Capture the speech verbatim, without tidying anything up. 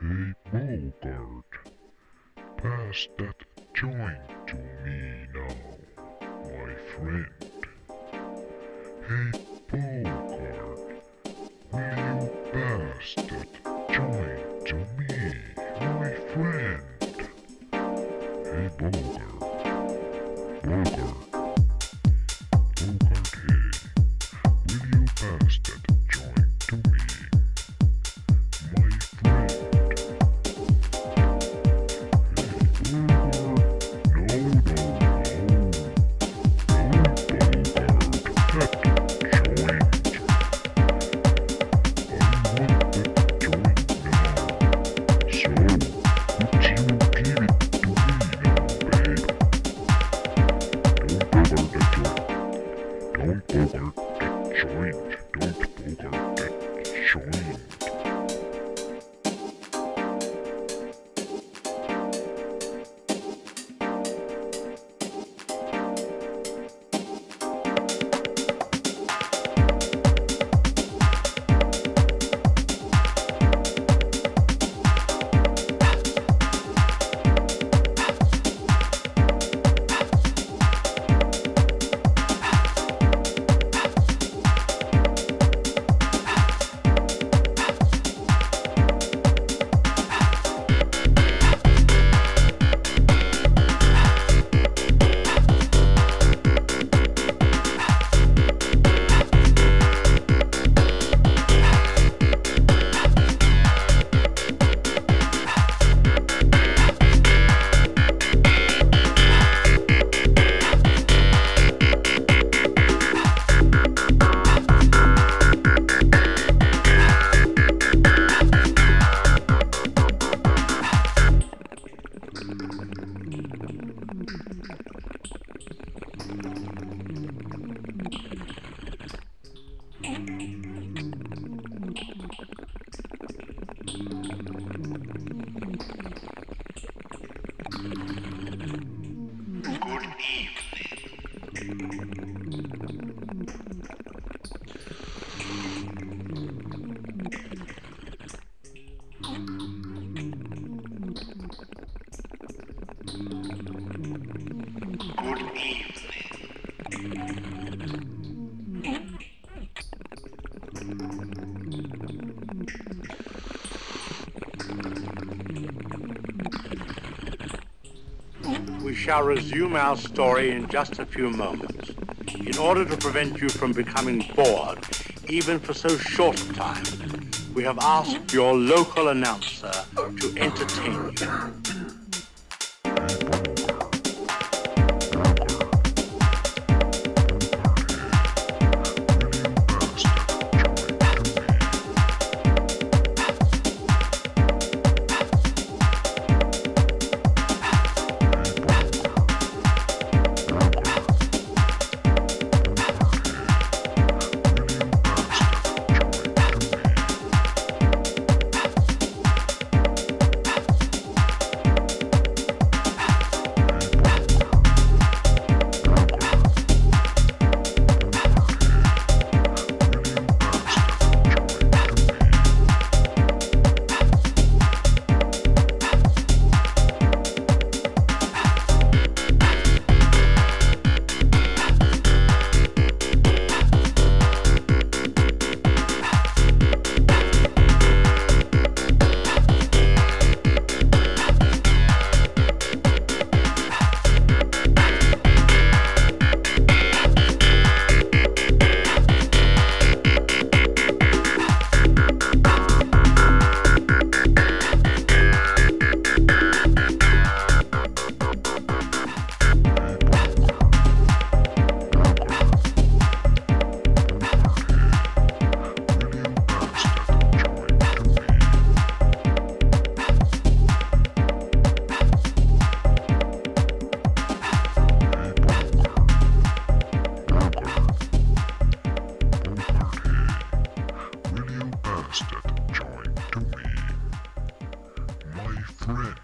Hey Bogart, pass that joint to me now, my friend. Hey Bogart, will you pass that joint to me, my friend? Hey Bogart, Bogart, Bogart, hey, will you pass that joint to me, my friend? Don't bogart that joint. Don't bogart that joint. We shall resume our story in just a few moments. In order to prevent you from becoming bored, even for so short a time, we have asked your local announcer to entertain you. Pass that joint to me, my friend.